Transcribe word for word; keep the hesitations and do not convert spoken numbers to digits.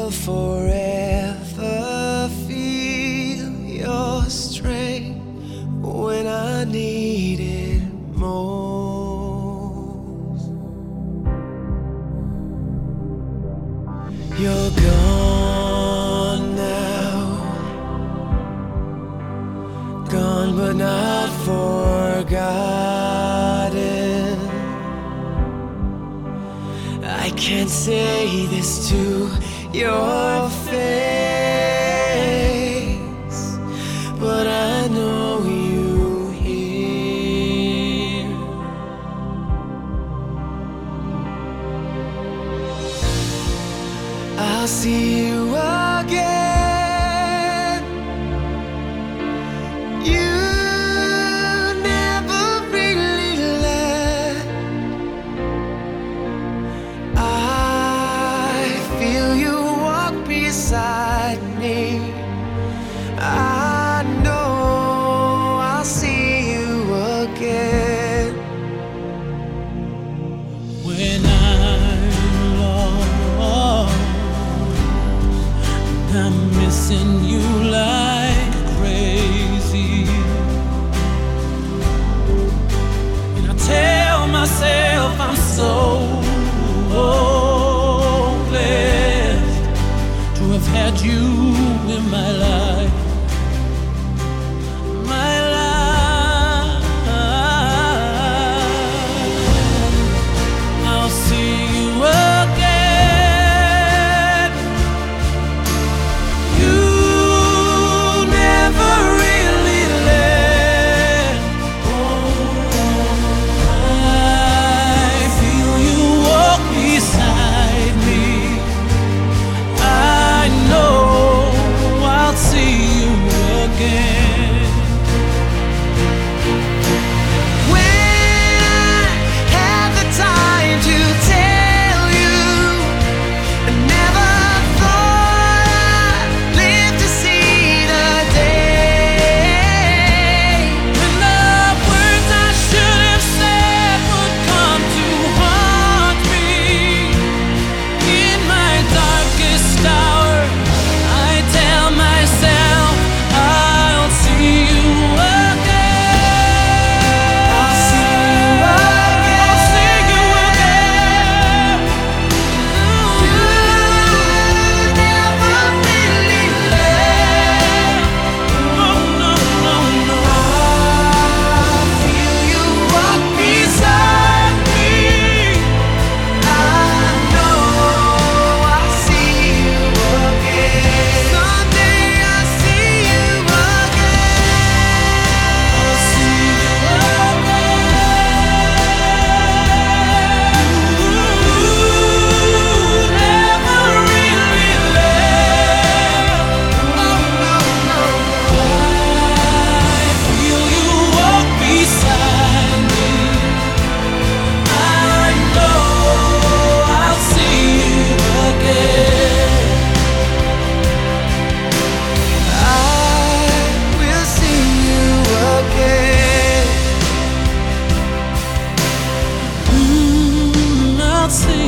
will forever feel your strength when I need it most. You're gone now, gone but not forgotten. I can't say this to your face, but I know you hear. I'll see you again. You beside me, I know I'll see you again. When I'm lost, I'm missing you like crazy, and I tell myself I'm so blessed to have had you in my life, my life. I'll see you again. You never really left. I feel you walk beside me. See you again. When I had the time to tell you, I never thought I'd live to see the day when the words I should have said would come to haunt me in my darkest hour. I tell myself I'll see you again. I'll see you again. I'll see you again. You never really left. No, no, no, no. I feel you walk beside me. I know I'll see you again. Someday I'll see you again. I'll see you again. You never really left. Oh no, no. I feel you walk beside me. I know I'll see you again. I will see you again. Mm, I'll see